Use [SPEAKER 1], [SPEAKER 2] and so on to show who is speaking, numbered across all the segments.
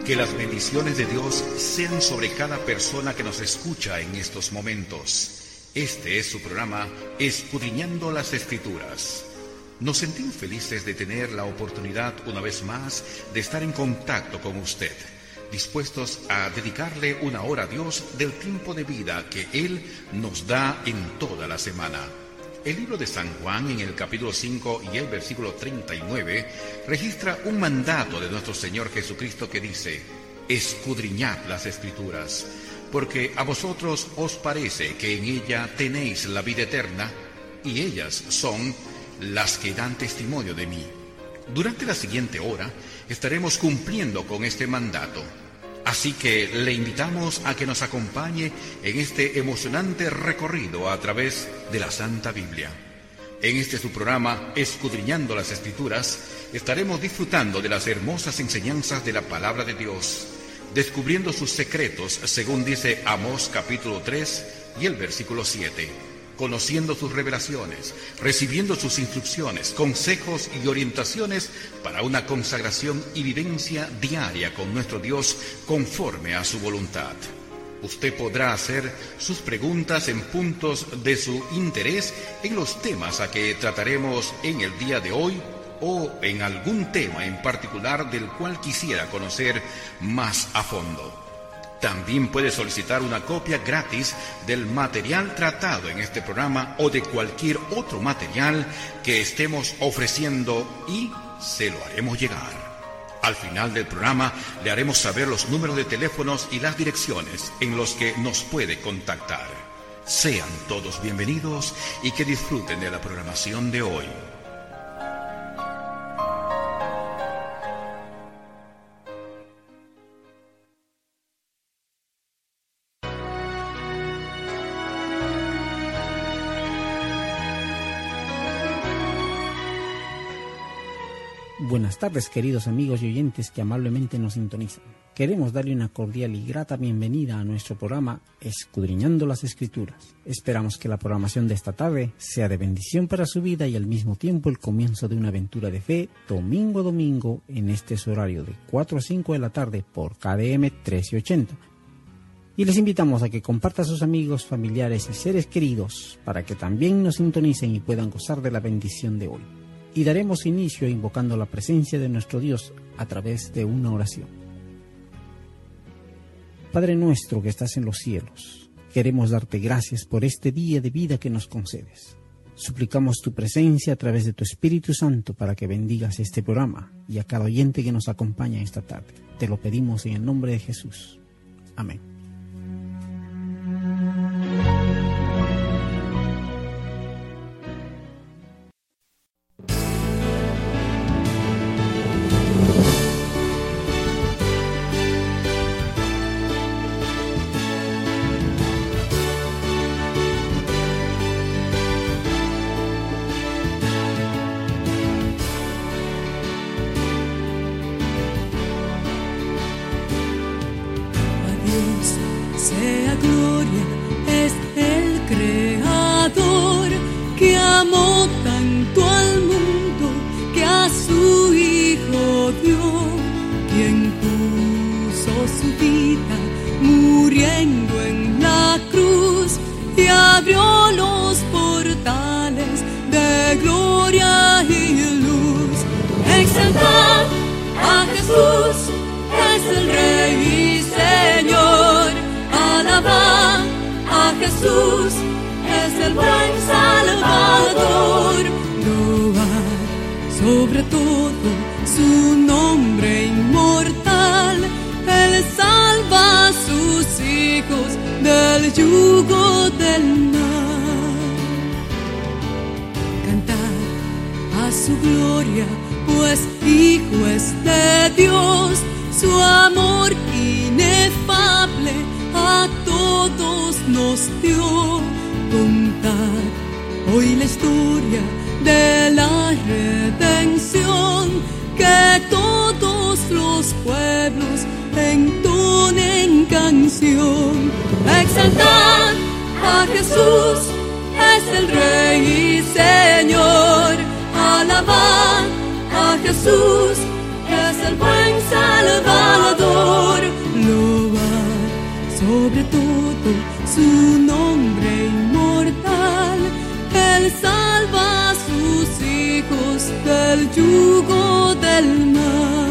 [SPEAKER 1] Que las bendiciones de Dios sean sobre cada persona que nos escucha en estos momentos. Este es su programa Escudriñando las Escrituras. Nos sentimos felices de tener la oportunidad una vez más de estar en contacto con usted, dispuestos a dedicarle una hora a Dios del tiempo de vida que Él nos da en toda la semana. El libro de San Juan, en el capítulo 5 y el versículo 39, registra un mandato de nuestro Señor Jesucristo que dice: escudriñad las Escrituras, porque a vosotros os parece que en ella tenéis la vida eterna, y ellas son las que dan testimonio de mí. Durante la siguiente hora estaremos cumpliendo con este mandato. Así que le invitamos a que nos acompañe en este emocionante recorrido a través de la Santa Biblia. En este su programa, Escudriñando las Escrituras, estaremos disfrutando de las hermosas enseñanzas de la Palabra de Dios, descubriendo sus secretos, según dice Amós capítulo 3 y el versículo 7. Conociendo sus revelaciones, recibiendo sus instrucciones, consejos y orientaciones para una consagración y vivencia diaria con nuestro Dios conforme a su voluntad. Usted podrá hacer sus preguntas en puntos de su interés en los temas a que trataremos en el día de hoy o en algún tema en particular del cual quisiera conocer más a fondo. También puede solicitar una copia gratis del material tratado en este programa o de cualquier otro material que estemos ofreciendo y se lo haremos llegar. Al final del programa le haremos saber los números de teléfonos y las direcciones en los que nos puede contactar. Sean todos bienvenidos y que disfruten de la programación de hoy.
[SPEAKER 2] Buenas tardes, queridos amigos y oyentes que amablemente nos sintonizan. Queremos darle una cordial y grata bienvenida a nuestro programa Escudriñando las Escrituras. Esperamos que la programación de esta tarde sea de bendición para su vida y al mismo tiempo el comienzo de una aventura de fe domingo a domingo en este horario de 4 a 5 de la tarde por KDM 1380. Y les invitamos a que compartan a sus amigos, familiares y seres queridos para que también nos sintonicen y puedan gozar de la bendición de hoy. Y daremos inicio invocando la presencia de nuestro Dios a través de una oración. Padre nuestro que estás en los cielos, queremos darte gracias por este día de vida que nos concedes. Suplicamos tu presencia a través de tu Espíritu Santo para que bendigas este programa y a cada oyente que nos acompaña esta tarde. Te lo pedimos en el nombre de Jesús. Amén.
[SPEAKER 3] Jesús es el buen Salvador. Loar sobre todo su nombre inmortal. Él salva a sus hijos del yugo del mal. Cantar a su gloria, pues Hijo es de Dios. Su amor inefable a todos nos dio. Contar hoy la historia de la redención, que todos los pueblos entonen canción. Exaltar a Jesús, es el Rey y Señor. Alabar a Jesús, es el buen Salvador. su nombre inmortal. Él salva a sus hijos del yugo del mal.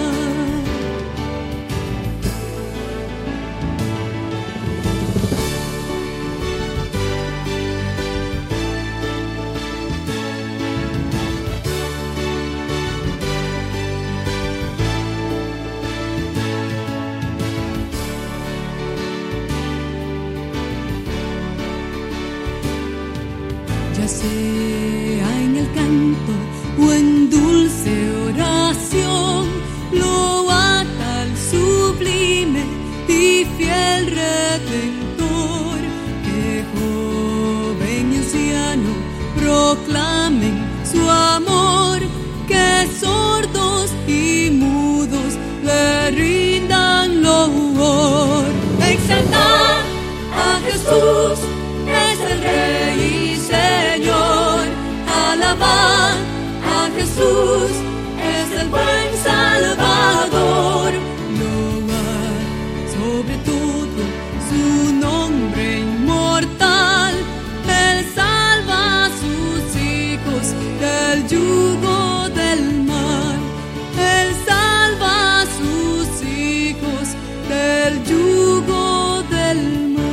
[SPEAKER 3] Ya sea en el canto o en dulce oración, loa al sublime y fiel Redentor, que joven y anciano proclamen su amor, que sordos y mudos le rindan loor. Exaltad a Jesús, es el Rey y Señor. Alabad a Jesús, es el buen Salvador. Load sobre todo su nombre inmortal. Él salva a sus hijos del yugo del mal. Él salva a sus hijos del yugo del mal.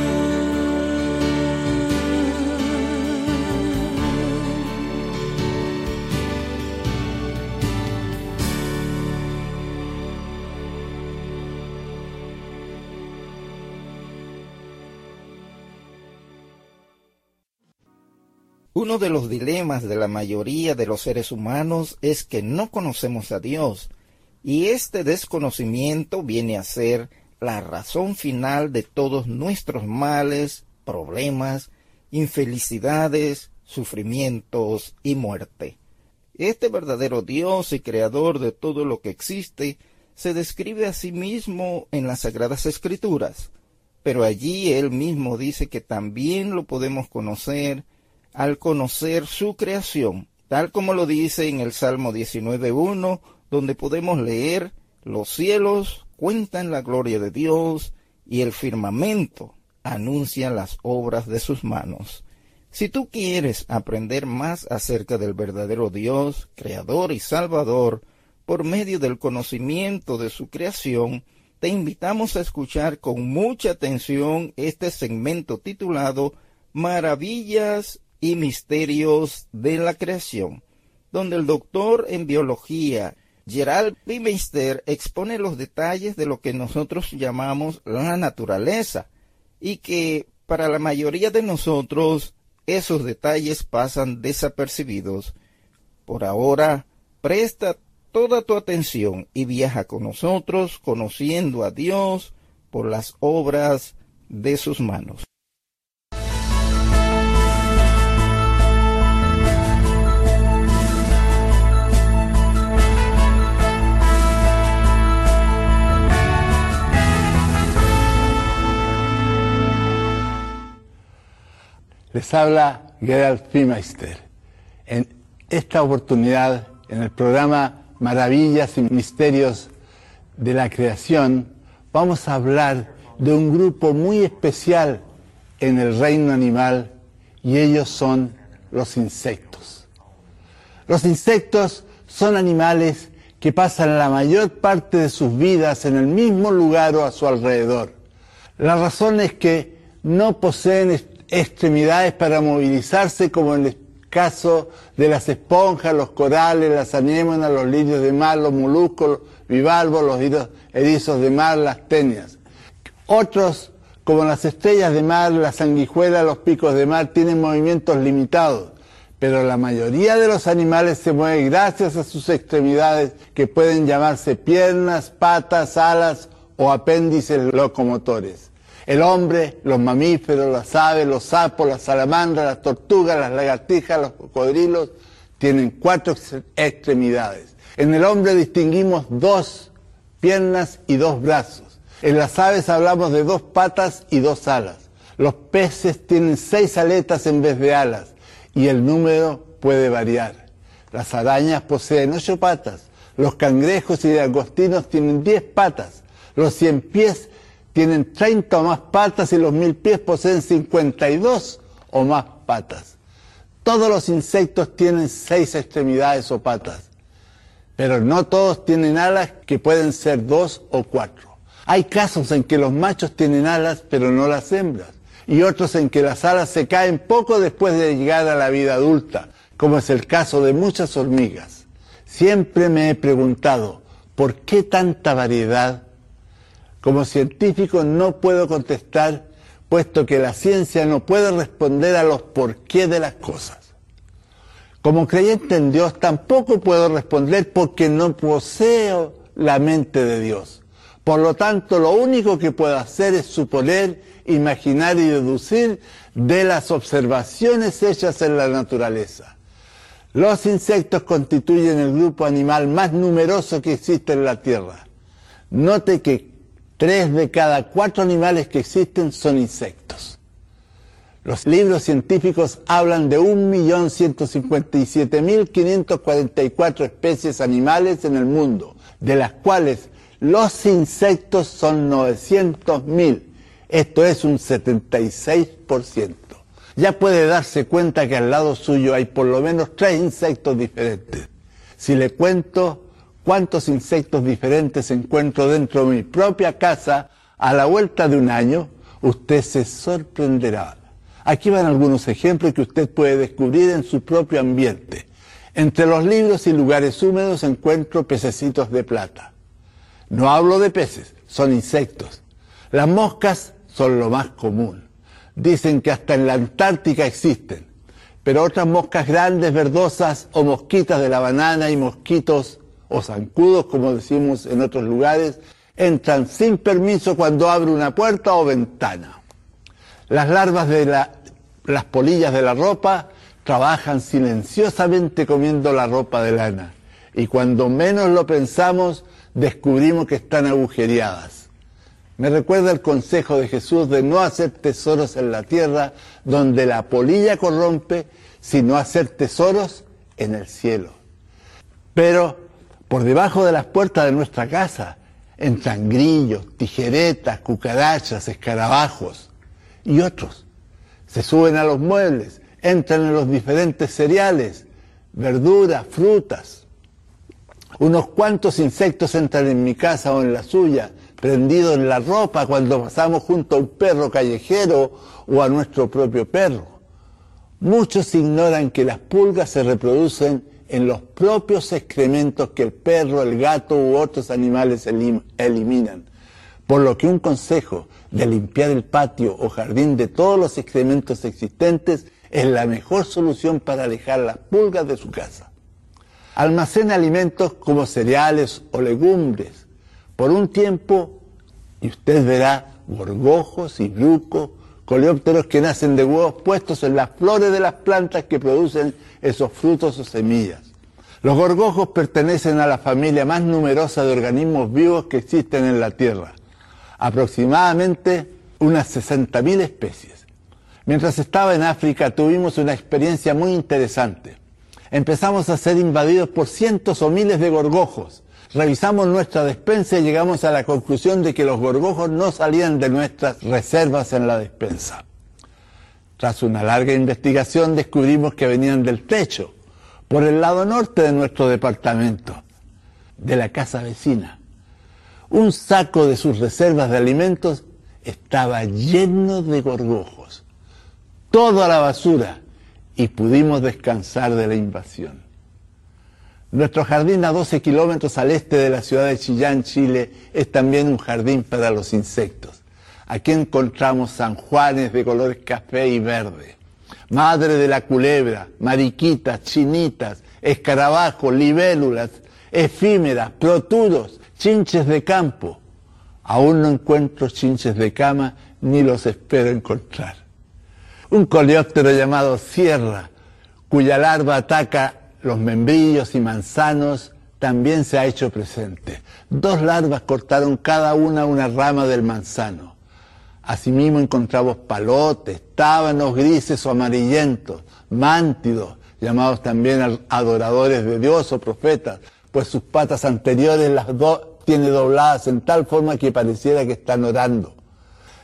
[SPEAKER 4] Uno de los dilemas de la mayoría de los seres humanos es que no conocemos a Dios, y este desconocimiento viene a ser la razón final de todos nuestros males, problemas, infelicidades, sufrimientos y muerte. Este verdadero Dios y creador de todo lo que existe se describe a sí mismo en las Sagradas Escrituras, pero allí él mismo dice que también lo podemos conocer al conocer su creación, tal como lo dice en el Salmo 19:1, donde podemos leer: los cielos cuentan la gloria de Dios y el firmamento anuncia las obras de sus manos. Si tú quieres aprender más acerca del verdadero Dios, Creador y Salvador, por medio del conocimiento de su creación, te invitamos a escuchar con mucha atención este segmento titulado Maravillas y Misterios de la Creación, donde el doctor en biología Gerald Baumeister expone los detalles de lo que nosotros llamamos la naturaleza, y que para la mayoría de nosotros esos detalles pasan desapercibidos. Por ahora, presta toda tu atención y viaja con nosotros conociendo a Dios por las obras de sus manos.
[SPEAKER 5] Les habla Gerald Baumeister. En esta oportunidad, en el programa Maravillas y Misterios de la Creación, vamos a hablar de un grupo muy especial en el reino animal, y ellos son los insectos. Los insectos son animales que pasan la mayor parte de sus vidas en el mismo lugar o a su alrededor. La razón es que no poseen extremidades para movilizarse, como en el caso de las esponjas, los corales, las anémonas, los lirios de mar, los moluscos, los bivalvos, los erizos de mar, las tenias. Otros, como las estrellas de mar, las sanguijuelas, los picos de mar, tienen movimientos limitados, pero la mayoría de los animales se mueven gracias a sus extremidades, que pueden llamarse piernas, patas, alas o apéndices locomotores. El hombre, los mamíferos, las aves, los sapos, las salamandras, las tortugas, las lagartijas, los cocodrilos, tienen 4 extremidades. En el hombre distinguimos 2 piernas y 2 brazos. En las aves hablamos de 2 patas y 2 alas. Los peces tienen 6 aletas en vez de alas, y el número puede variar. Las arañas poseen 8 patas. Los cangrejos y langostinos tienen 10 patas. Los 100 pies tienen 30 o más patas y los 1000 pies poseen 52 o más patas. Todos los insectos tienen 6 extremidades o patas, pero no todos tienen alas, que pueden ser 2 o 4. Hay casos en que los machos tienen alas, pero no las hembras, y otros en que las alas se caen poco después de llegar a la vida adulta, como es el caso de muchas hormigas. Siempre me he preguntado, ¿por qué tanta variedad? Como científico no puedo contestar, puesto que la ciencia no puede responder a los por qué de las cosas. Como creyente en Dios tampoco puedo responder porque no poseo la mente de Dios. Por lo tanto, lo único que puedo hacer es suponer, imaginar y deducir de las observaciones hechas en la naturaleza. Los insectos constituyen el grupo animal más numeroso que existe en la Tierra. Note que 3 de cada 4 animales que existen son insectos. Los libros científicos hablan de 1.157.544 especies animales en el mundo, de las cuales los insectos son 900.000. Esto es un 76%. Ya puede darse cuenta que al lado suyo hay por lo menos 3 insectos diferentes. Si le cuento cuántos insectos diferentes encuentro dentro de mi propia casa a la vuelta de un año, usted se sorprenderá. Aquí van algunos ejemplos que usted puede descubrir en su propio ambiente. Entre los libros y lugares húmedos encuentro pececitos de plata. No hablo de peces, son insectos. Las moscas son lo más común. Dicen que hasta en la Antártica existen. Pero otras moscas grandes, verdosas, o mosquitas de la banana y mosquitos o zancudos, como decimos en otros lugares, entran sin permiso cuando abre una puerta o ventana. Las larvas de las polillas de la ropa trabajan silenciosamente comiendo la ropa de lana, y cuando menos lo pensamos, descubrimos que están agujereadas. Me recuerda el consejo de Jesús de no hacer tesoros en la tierra, donde la polilla corrompe, sino hacer tesoros en el cielo. Pero por debajo de las puertas de nuestra casa entran grillos, tijeretas, cucarachas, escarabajos y otros. Se suben a los muebles, entran en los diferentes cereales, verduras, frutas. Unos cuantos insectos entran en mi casa o en la suya, prendidos en la ropa cuando pasamos junto a un perro callejero o a nuestro propio perro. Muchos ignoran que las pulgas se reproducen en los propios excrementos que el perro, el gato u otros animales eliminan. Por lo que un consejo de limpiar el patio o jardín de todos los excrementos existentes es la mejor solución para alejar las pulgas de su casa. Almacena alimentos como cereales o legumbres por un tiempo y usted verá gorgojos y brucos, coleópteros que nacen de huevos puestos en las flores de las plantas que producen esos frutos o semillas. Los gorgojos pertenecen a la familia más numerosa de organismos vivos que existen en la Tierra, aproximadamente unas 60.000 especies. Mientras estaba en África tuvimos una experiencia muy interesante. Empezamos a ser invadidos por cientos o miles de gorgojos. Revisamos nuestra despensa y llegamos a la conclusión de que los gorgojos no salían de nuestras reservas en la despensa. Tras una larga investigación descubrimos que venían del techo, por el lado norte de nuestro departamento, de la casa vecina. Un saco de sus reservas de alimentos estaba lleno de gorgojos, todo a la basura, y pudimos descansar de la invasión. Nuestro jardín a 12 kilómetros al este de la ciudad de Chillán, Chile, es también un jardín para los insectos. Aquí encontramos sanjuanes de colores café y verde, madre de la culebra, mariquitas, chinitas, escarabajos, libélulas, efímeras, proturos, chinches de campo. Aún no encuentro chinches de cama, ni los espero encontrar. Un coleóptero llamado cierra, cuya larva ataca los membrillos y manzanos, también se ha hecho presente. 2 larvas cortaron cada una rama del manzano. Asimismo encontramos palotes, tábanos grises o amarillentos, mántidos, llamados también adoradores de Dios o profetas, pues sus patas anteriores tiene dobladas en tal forma que pareciera que están orando.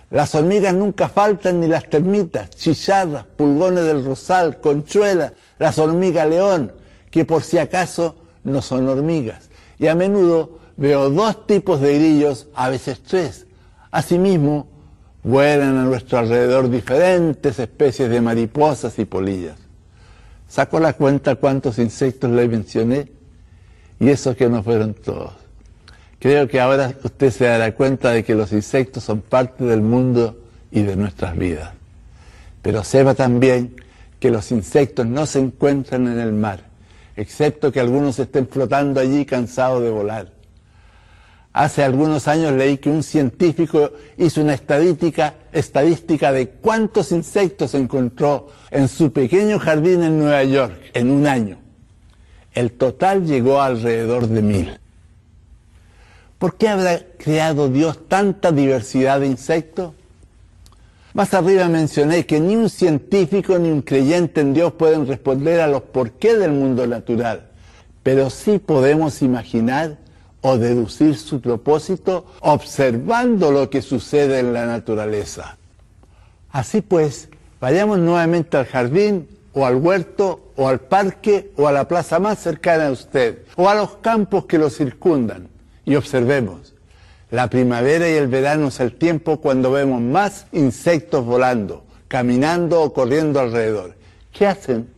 [SPEAKER 5] Las hormigas nunca faltan, ni las termitas, chicharras, pulgones del rosal, conchuelas, las hormigas león, que por si acaso no son hormigas. Y a menudo veo 2 tipos de grillos, a veces 3. Asimismo, vuelan a nuestro alrededor diferentes especies de mariposas y polillas. ¿Sacó la cuenta cuántos insectos le mencioné? Y eso que no fueron todos. Creo que ahora usted se dará cuenta de que los insectos son parte del mundo y de nuestras vidas. Pero sepa también que los insectos no se encuentran en el mar, excepto que algunos estén flotando allí cansados de volar. Hace algunos años leí que un científico hizo una estadística de cuántos insectos encontró en su pequeño jardín en Nueva York en un año. El total llegó a alrededor de 1000. ¿Por qué habrá creado Dios tanta diversidad de insectos? Más arriba mencioné que ni un científico ni un creyente en Dios pueden responder a los porqué del mundo natural, pero sí podemos imaginar o deducir su propósito observando lo que sucede en la naturaleza. Así pues, vayamos nuevamente al jardín, o al huerto, o al parque, o a la plaza más cercana a usted, o a los campos que lo circundan, y observemos. La primavera y el verano es el tiempo cuando vemos más insectos volando, caminando o corriendo alrededor. ¿Qué hacen?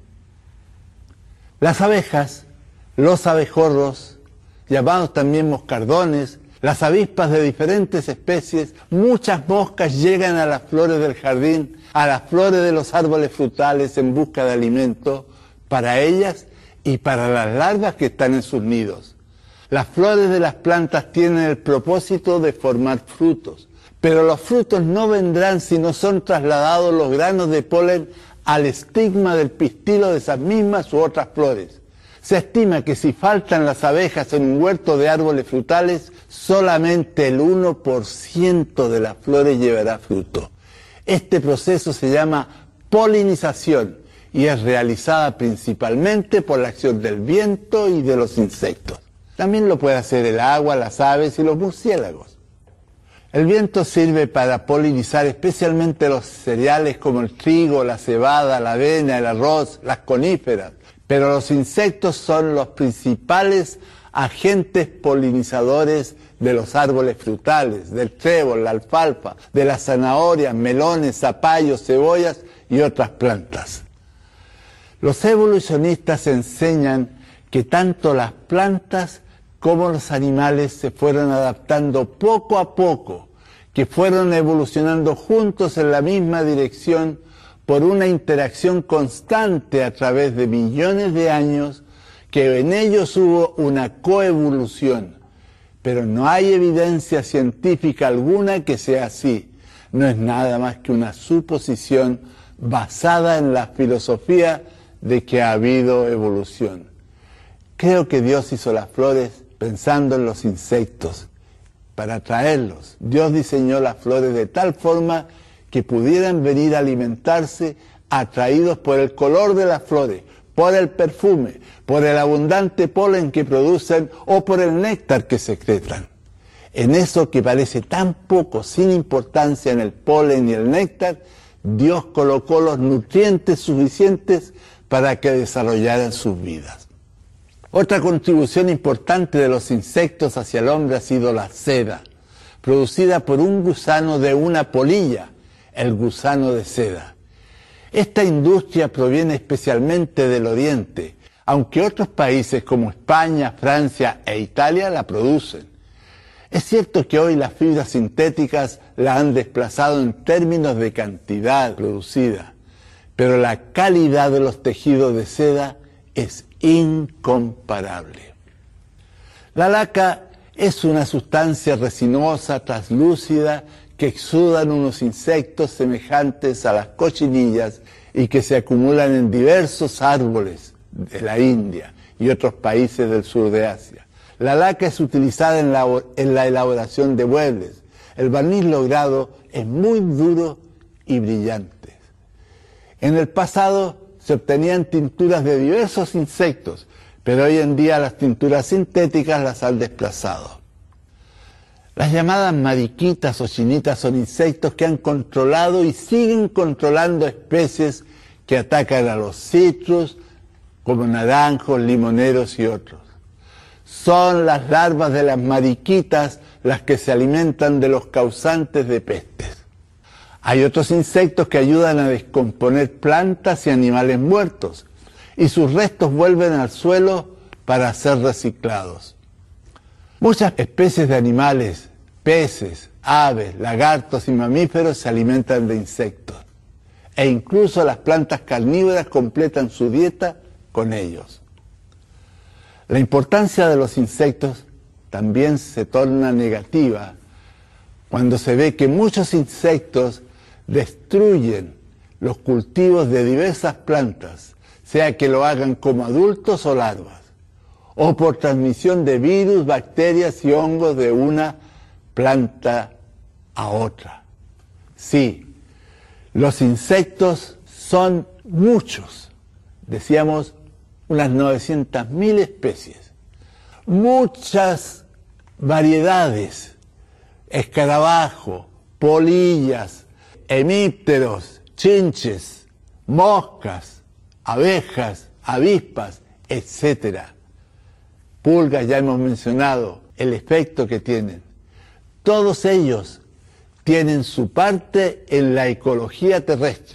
[SPEAKER 5] Las abejas, los abejorros, llamados también moscardones, las avispas de diferentes especies, muchas moscas llegan a las flores del jardín, a las flores de los árboles frutales en busca de alimento para ellas y para las larvas que están en sus nidos. Las flores de las plantas tienen el propósito de formar frutos, pero los frutos no vendrán si no son trasladados los granos de polen al estigma del pistilo de esas mismas u otras flores. Se estima que si faltan las abejas en un huerto de árboles frutales, solamente el 1% de las flores llevará fruto. Este proceso se llama polinización y es realizada principalmente por la acción del viento y de los insectos. También lo puede hacer el agua, las aves y los murciélagos. El viento sirve para polinizar especialmente los cereales como el trigo, la cebada, la avena, el arroz, las coníferas. Pero los insectos son los principales agentes polinizadores de los árboles frutales, del trébol, la alfalfa, de las zanahorias, melones, zapallos, cebollas y otras plantas. Los evolucionistas enseñan que tanto las plantas como los animales se fueron adaptando poco a poco, que fueron evolucionando juntos en la misma dirección por una interacción constante a través de millones de años, que en ellos hubo una coevolución. Pero no hay evidencia científica alguna que sea así. No es nada más que una suposición basada en la filosofía de que ha habido evolución. Creo que Dios hizo las flores pensando en los insectos, para atraerlos. Dios diseñó las flores de tal forma que pudieran venir a alimentarse atraídos por el color de las flores, por el perfume, por el abundante polen que producen o por el néctar que secretan. En eso que parece tan poco, sin importancia en el polen y el néctar, Dios colocó los nutrientes suficientes para que desarrollaran sus vidas. Otra contribución importante de los insectos hacia el hombre ha sido la seda, producida por un gusano de una polilla, el gusano de seda. Esta industria proviene especialmente del Oriente, aunque otros países como España, Francia e Italia la producen. Es cierto que hoy las fibras sintéticas la han desplazado en términos de cantidad producida, pero la calidad de los tejidos de seda es incomparable. La laca es una sustancia resinosa, translúcida, que exudan unos insectos semejantes a las cochinillas y que se acumulan en diversos árboles de la India y otros países del sur de Asia. La laca es utilizada en la elaboración de muebles. El barniz logrado es muy duro y brillante. En el pasado se obtenían tinturas de diversos insectos, pero hoy en día las tinturas sintéticas las han desplazado. Las llamadas mariquitas o chinitas son insectos que han controlado y siguen controlando especies que atacan a los citrus, como naranjos, limoneros y otros. Son las larvas de las mariquitas las que se alimentan de los causantes de pestes. Hay otros insectos que ayudan a descomponer plantas y animales muertos, y sus restos vuelven al suelo para ser reciclados. Muchas especies de animales, peces, aves, lagartos y mamíferos se alimentan de insectos, e incluso las plantas carnívoras completan su dieta con ellos. La importancia de los insectos también se torna negativa cuando se ve que muchos insectos destruyen los cultivos de diversas plantas, sea que lo hagan como adultos o larvas, o por transmisión de virus, bacterias y hongos de una planta a otra. Sí, los insectos son muchos, decíamos unas 900.000 especies, muchas variedades, escarabajos, polillas, hemípteros, chinches, moscas, abejas, avispas, etc. Pulgas, ya hemos mencionado el efecto que tienen. Todos ellos tienen su parte en la ecología terrestre.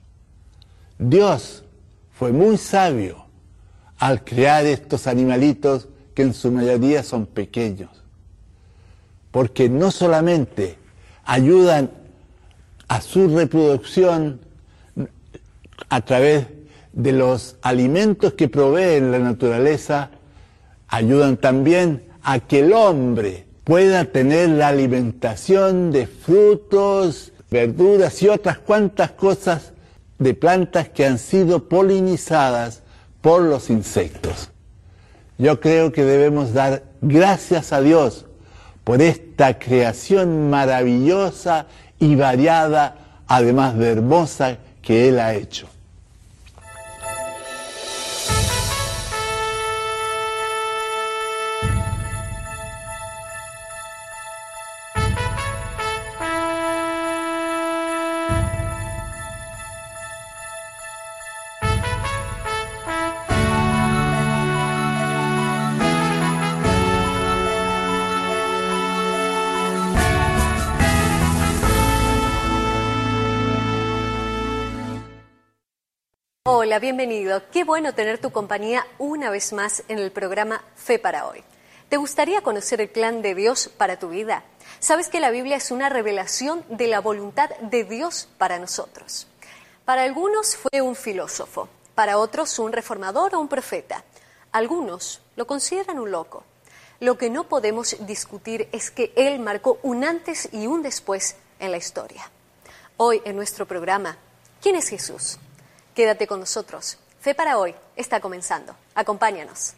[SPEAKER 5] Dios fue muy sabio al crear estos animalitos que en su mayoría son pequeños, porque no solamente ayudan a su reproducción a través de los alimentos que provee la naturaleza, ayudan también a que el hombre pueda tener la alimentación de frutos, verduras y otras cuantas cosas de plantas que han sido polinizadas por los insectos. Yo creo que debemos dar gracias a Dios por esta creación maravillosa y variada, además de hermosa, que Él ha hecho.
[SPEAKER 6] Hola, bienvenido. Qué bueno tener tu compañía una vez más en el programa Fe para Hoy. ¿Te gustaría conocer el plan de Dios para tu vida? ¿Sabes que la Biblia es una revelación de la voluntad de Dios para nosotros? Para algunos fue un filósofo, para otros un reformador o un profeta. Algunos lo consideran un loco. Lo que no podemos discutir es que él marcó un antes y un después en la historia. Hoy en nuestro programa, ¿quién es Jesús? Quédate con nosotros. Fe para Hoy está comenzando. Acompáñanos.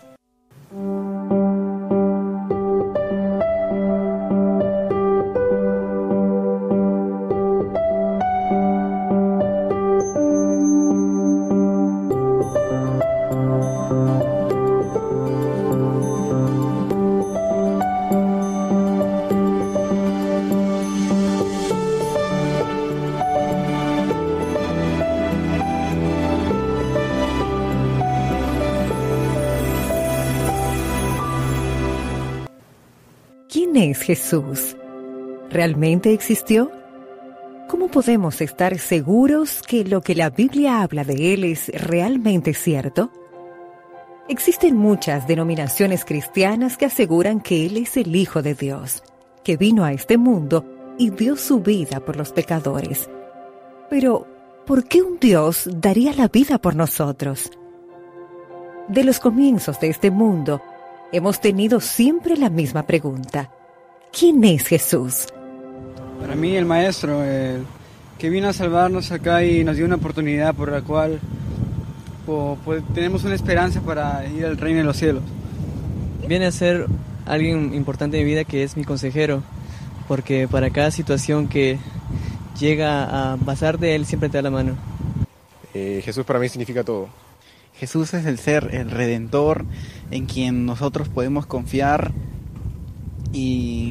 [SPEAKER 7] ¿Quién es Jesús? ¿Realmente existió? ¿Cómo podemos estar seguros que lo que la Biblia habla de Él es realmente cierto? Existen muchas denominaciones cristianas que aseguran que Él es el Hijo de Dios, que vino a este mundo y dio su vida por los pecadores. Pero, ¿por qué un Dios daría la vida por nosotros? De los comienzos de este mundo, hemos tenido siempre la misma pregunta. ¿Quién es Jesús?
[SPEAKER 8] Para mí el Maestro, que vino a salvarnos acá y nos dio una oportunidad por la cual tenemos una esperanza para ir al reino de los cielos.
[SPEAKER 9] Viene a ser alguien importante en mi vida que es mi consejero, porque para cada situación que llega a pasar de él siempre te da la mano.
[SPEAKER 10] Jesús para mí significa todo.
[SPEAKER 11] Jesús es el ser, el Redentor, en quien nosotros podemos confiar y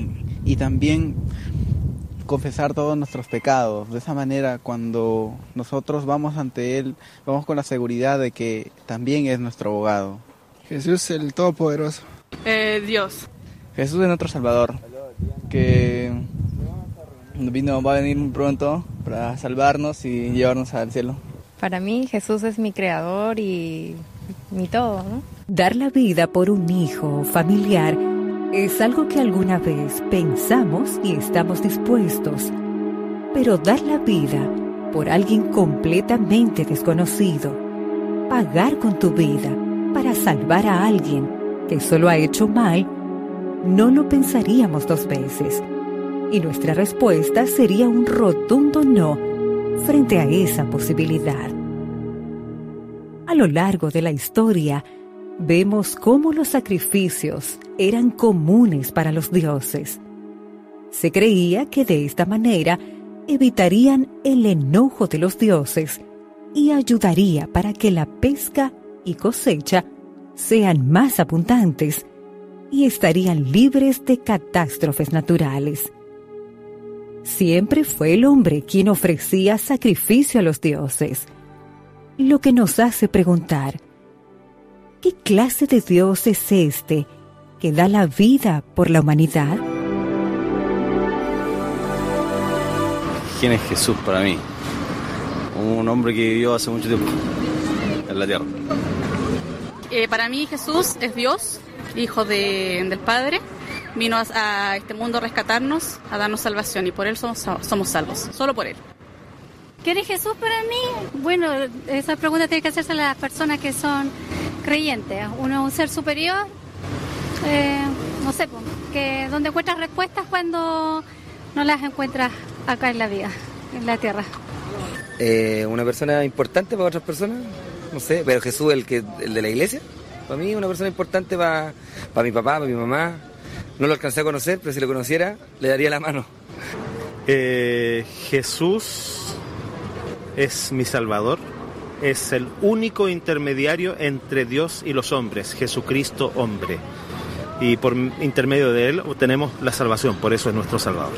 [SPEAKER 11] y también confesar todos nuestros pecados. De esa manera, cuando nosotros vamos ante Él, vamos con la seguridad de que también es nuestro abogado.
[SPEAKER 12] Jesús el Todopoderoso.
[SPEAKER 13] Dios.
[SPEAKER 9] Jesús es nuestro Salvador, que va a venir muy pronto para salvarnos y llevarnos al cielo.
[SPEAKER 14] Para mí Jesús es mi creador y mi todo, ¿no?
[SPEAKER 7] Dar la vida por un hijo o familiar es algo que alguna vez pensamos y estamos dispuestos. Pero dar la vida por alguien completamente desconocido, pagar con tu vida para salvar a alguien que solo ha hecho mal, no lo pensaríamos dos veces. Y nuestra respuesta sería un rotundo no frente a esa posibilidad. A lo largo de la historia, vemos cómo los sacrificios eran comunes para los dioses. Se creía que de esta manera evitarían el enojo de los dioses y ayudaría para que la pesca y cosecha sean más abundantes y estarían libres de catástrofes naturales. Siempre fue el hombre quien ofrecía sacrificio a los dioses, lo que nos hace preguntar: ¿qué clase de Dios es este que da la vida por la humanidad?
[SPEAKER 15] ¿Quién es Jesús para mí? Un hombre que vivió hace mucho tiempo en la tierra.
[SPEAKER 13] Para mí Jesús es Dios, hijo del Padre. Vino a este mundo a rescatarnos, a darnos salvación, y por Él somos salvos, solo por Él.
[SPEAKER 16] ¿Quién es Jesús para mí? Bueno, esa pregunta tiene que hacerse a las personas que son creyentes. Uno es un ser superior, no sé, que donde encuentras respuestas cuando no las encuentras acá en la vida, en la tierra.
[SPEAKER 17] Una persona importante para otras personas, no sé, pero Jesús el de la iglesia, para mí una persona importante para mi papá, para mi mamá. No lo alcancé a conocer, pero si lo conociera, le daría la mano.
[SPEAKER 18] Jesús es mi Salvador, es el único intermediario entre Dios y los hombres, Jesucristo hombre. Y por intermedio de Él obtenemos la salvación, por eso es nuestro Salvador.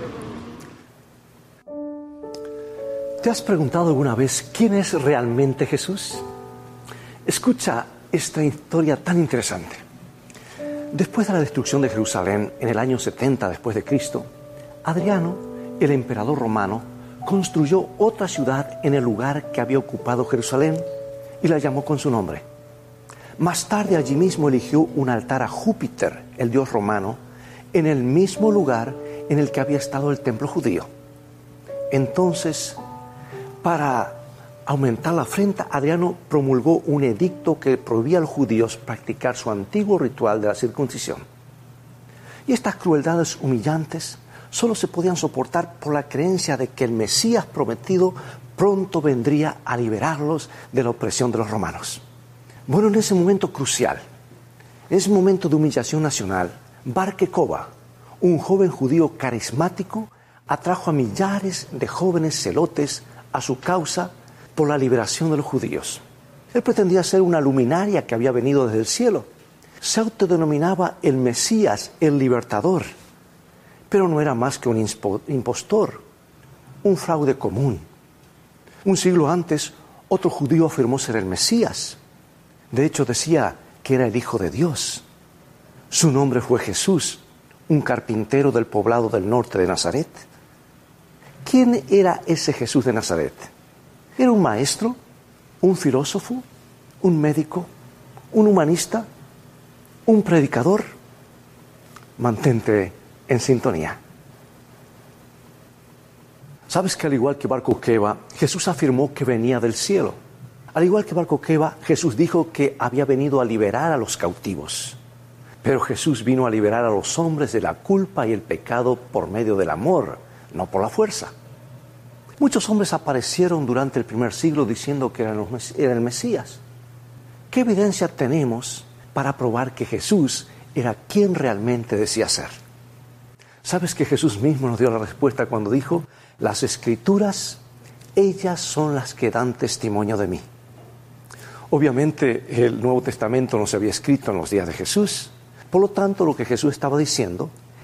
[SPEAKER 19] ¿Te has preguntado alguna vez quién es realmente Jesús? Escucha esta historia tan interesante. Después de la destrucción de Jerusalén en el año 70 después de Cristo, Adriano, el emperador romano, construyó otra ciudad en el lugar que había ocupado Jerusalén y la llamó con su nombre. Más tarde allí mismo eligió un altar a Júpiter, el dios romano, en el mismo lugar en el que había estado el templo judío. Entonces, para aumentar la afrenta, Adriano promulgó un edicto que prohibía a los judíos practicar su antiguo ritual de la circuncisión. Y estas crueldades humillantes solo se podían soportar por la creencia de que el Mesías prometido pronto vendría a liberarlos de la opresión de los romanos. Bueno, en ese momento crucial, en ese momento de humillación nacional, Bar Kokhba, un joven judío carismático, atrajo a millares de jóvenes celotes a su causa por la liberación de los judíos. Él pretendía ser una luminaria que había venido desde el cielo. Se autodenominaba el Mesías, el libertador, pero no era más que un impostor, un fraude común. Un siglo antes, otro judío afirmó ser el Mesías. De hecho, decía que era el Hijo de Dios. Su nombre fue Jesús, un carpintero del poblado del norte de Nazaret. ¿Quién era ese Jesús de Nazaret? ¿Era un maestro, un filósofo, un médico, un humanista, un predicador? Mantente en sintonía. ¿Sabes que al igual que Bar Kokhba, Jesús afirmó que venía del cielo? Al igual que Bar Kokhba, Jesús dijo que había venido a liberar a los cautivos. Pero Jesús vino a liberar a los hombres de la culpa y el pecado por medio del amor, no por la fuerza. Muchos hombres aparecieron durante el primer siglo diciendo que era el Mesías. ¿Qué evidencia tenemos para probar que Jesús era quien realmente decía ser? ¿Sabes que Jesús mismo nos dio la respuesta cuando dijo: las Escrituras, ellas son las que dan testimonio de mí? Obviamente el Nuevo Testamento no se había escrito en los días de Jesús. Por lo tanto, lo que Jesús estaba diciendo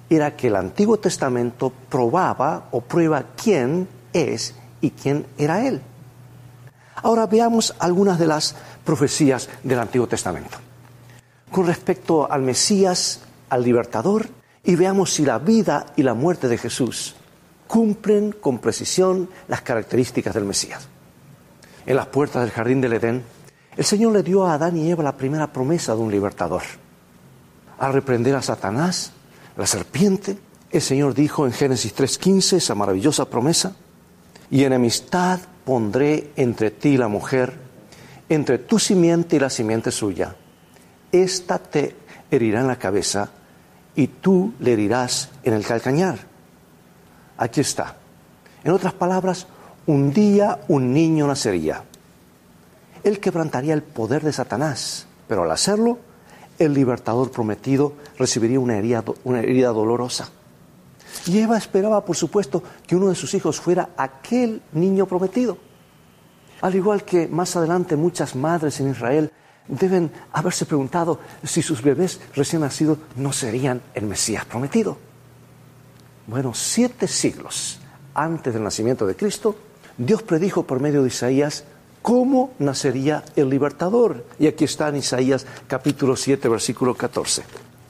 [SPEAKER 19] era que el Antiguo Testamento probaba o prueba quién es y quién era Él. Ahora veamos algunas de las profecías del Antiguo Testamento con respecto al Mesías, al Libertador, y veamos si la vida y la muerte de Jesús cumplen con precisión las características del Mesías. En las puertas del jardín del Edén, el Señor le dio a Adán y Eva la primera promesa de un libertador. Al reprender a Satanás, la serpiente, el Señor dijo en Génesis 3:15, esa maravillosa promesa: y enemistad pondré entre ti y la mujer, entre tu simiente y la simiente suya. Esta te herirá en la cabeza y tú le herirás en el calcañar. Aquí está. En otras palabras, un día un niño nacería. Él quebrantaría el poder de Satanás, pero al hacerlo, el libertador prometido recibiría una herida dolorosa. Y Eva esperaba, por supuesto, que uno de sus hijos fuera aquel niño prometido. Al igual que más adelante muchas madres en Israel deben haberse preguntado si sus bebés recién nacidos no serían el Mesías prometido. Bueno, 7 siglos antes del nacimiento de Cristo, Dios predijo por medio de Isaías cómo nacería el libertador. Y aquí está en Isaías capítulo 7, versículo 14.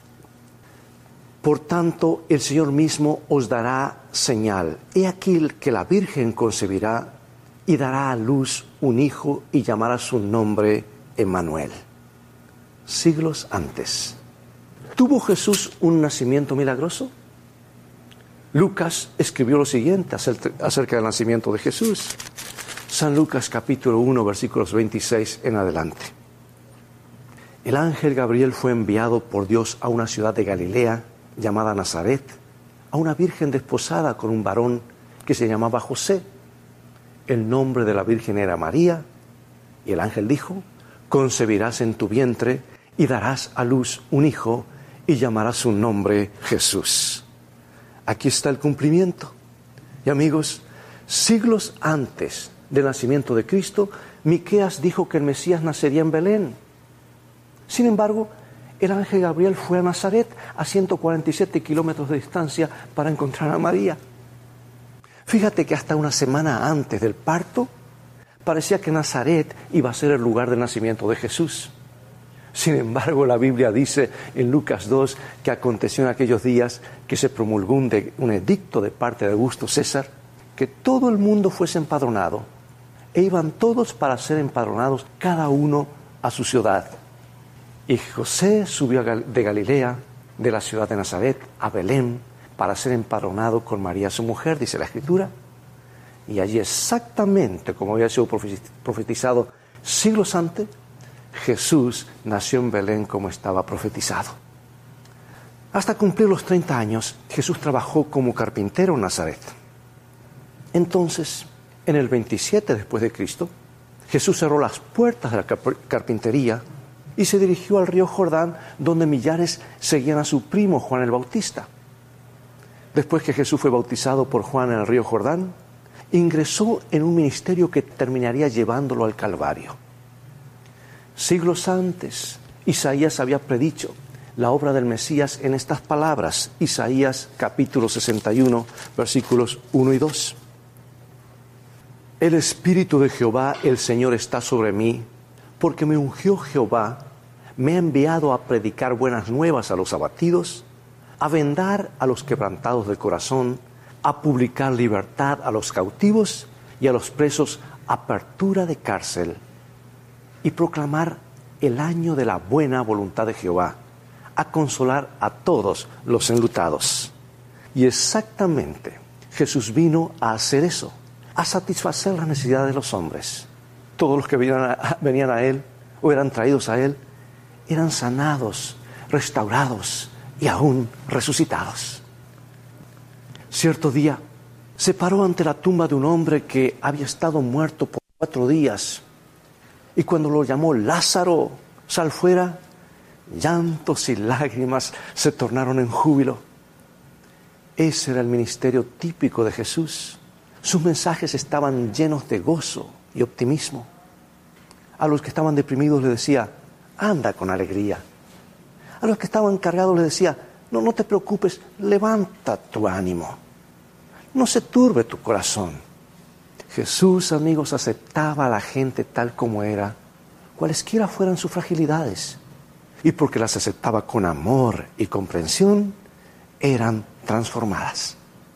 [SPEAKER 19] Por tanto, el Señor mismo os dará señal. He aquí que la Virgen concebirá y dará a luz un hijo y llamará su nombre Emmanuel. Siglos antes. ¿Tuvo Jesús un nacimiento milagroso? Lucas escribió lo siguiente acerca del nacimiento de Jesús. San Lucas capítulo 1, versículos 26 en adelante. El ángel Gabriel fue enviado por Dios a una ciudad de Galilea llamada Nazaret, a una virgen desposada con un varón que se llamaba José. El nombre de la virgen era María, y el ángel dijo: concebirás en tu vientre y darás a luz un hijo y llamarás su nombre Jesús. Aquí está el cumplimiento. Y amigos, siglos antes del nacimiento de Cristo, Miqueas dijo que el Mesías nacería en Belén. Sin embargo, el ángel Gabriel fue a Nazaret, a 147 kilómetros de distancia, para encontrar a María. Fíjate que hasta una semana antes del parto, parecía que Nazaret iba a ser el lugar del nacimiento de Jesús. Sin embargo, la Biblia dice en Lucas 2 que aconteció en aquellos días que se promulgó un edicto de parte de Augusto César, que todo el mundo fuese empadronado, e iban todos para ser empadronados, cada uno a su ciudad. Y José subió de Galilea, de la ciudad de Nazaret, a Belén, para ser empadronado con María su mujer, dice la Escritura. Y allí, exactamente como había sido profetizado siglos antes, Jesús nació en Belén como estaba profetizado. Hasta cumplir los 30 años, Jesús trabajó como carpintero en Nazaret. Entonces, en el 27 después de Cristo, Jesús cerró las puertas de la carpintería y se dirigió al río Jordán, donde millares seguían a su primo Juan el Bautista. Después que Jesús fue bautizado por Juan en el río Jordán, ingresó en un ministerio que terminaría llevándolo al Calvario. Siglos antes, Isaías había predicho la obra del Mesías en estas palabras. Isaías capítulo 61, versículos 1 y 2. El Espíritu de Jehová, el Señor, está sobre mí, porque me ungió Jehová, me ha enviado a predicar buenas nuevas a los abatidos, a vendar a los quebrantados de corazón, a publicar libertad a los cautivos y a los presos apertura de cárcel, y proclamar el año de la buena voluntad de Jehová, a consolar a todos los enlutados. Y exactamente Jesús vino a hacer eso, a satisfacer las necesidades de los hombres. Todos los que venían a Él o eran traídos a Él eran sanados, restaurados y aún resucitados. Cierto día se paró ante la tumba de un hombre que había estado muerto por 4 días. Y cuando lo llamó: Lázaro, sal fuera, llantos y lágrimas se tornaron en júbilo. Ese era el ministerio típico de Jesús. Sus mensajes estaban llenos de gozo y optimismo. A los que estaban deprimidos les decía: anda con alegría. A los que estaban cargados les decía: No te preocupes, levanta tu ánimo. No se turbe tu corazón. Jesús, amigos, aceptaba a la gente tal como era, cualesquiera fueran sus fragilidades. Y porque las aceptaba con amor y comprensión, eran transformadas.